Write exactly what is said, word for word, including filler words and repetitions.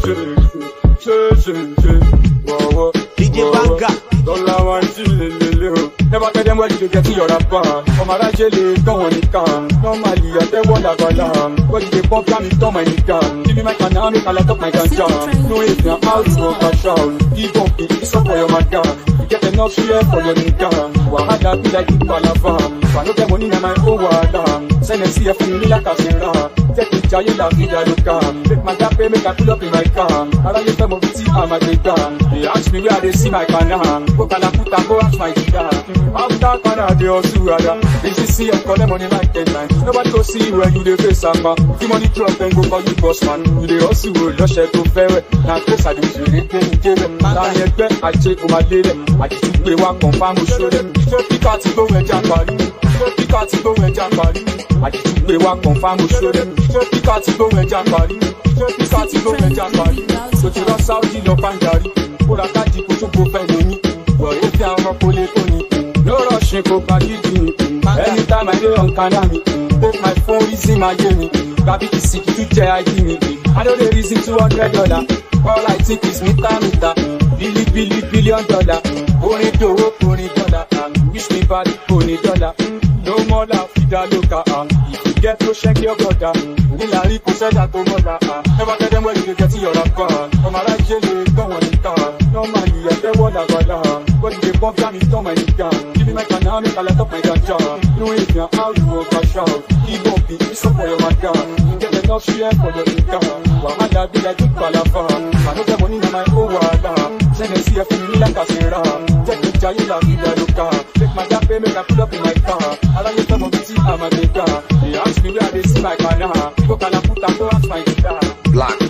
D J Banga. Never tell them where you get your rapper. From a rajele, don't want it can. Normally, I tell what I got. But you pump me, don't mind it can. Give me my canal, make a lot of my ganja. No, if you're out, you go cash out. Give up, it's up for your maca. You get enough share for your nigga. Wahada be like it palavam. If I don't get money in my own water. Send a C F in me like a sinner. Take it, Jay, la vida loca. Take my gap, make a pull up in my car. I like you from a city, I'm a gun. They ask me where they see my canal. Go can I put a go ask my guitar. After Canada, they also rather. They see you call them money like ten man. Nobody go see where you the face and man. The money drop and go call you boss man. You the also will just share to fair. Now face I do you really can't give them. Now you bet I check for my lady. I just took me one confirm to show them. So pick out to go and jump on you. So pick out to go and jump on you. I just took me one confirm to show them. So pick out to go and jump on you. So pick out to go and jump on you. So to the Saudi no panjari. Put a catty put to go find me. But if you are not pulling no rushing for baggy. Anytime I do on Kanami, take my phone, easy my game. Baby, the sick to J I give me. I know the reason two hundred dollars. All I think is meter, meter. Billy, Billy, billion dollar. Pony do, pony dollar. Wish me bad, pony dollar. No more la fida loca. If you get to shake your brother, Hillary could say that to mother. Never tell them where you get your rapper. From a right jelly, don't want it down. No money, I tell what I got. But they pump me, don't mind it down. Give me my canal, make a lot of my ganja. No, if you're out, you go cash out. Keep up, it's up for your maca. You get enough share for your nigga. Wahada be like it palavam. I know the money in my own water. Send a C F in me like a sinner. Take it, Jay, la vida loca. Take my gap, make a pull up in my car. I like you from a city, I'm a nigga. They ask me where they see my canal. Go can I put a go ask my guitar. Black.